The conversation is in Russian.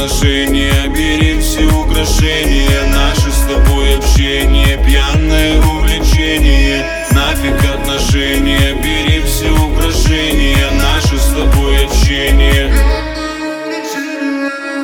отношения. Бери все украшения, наше с тобой общение, пьяное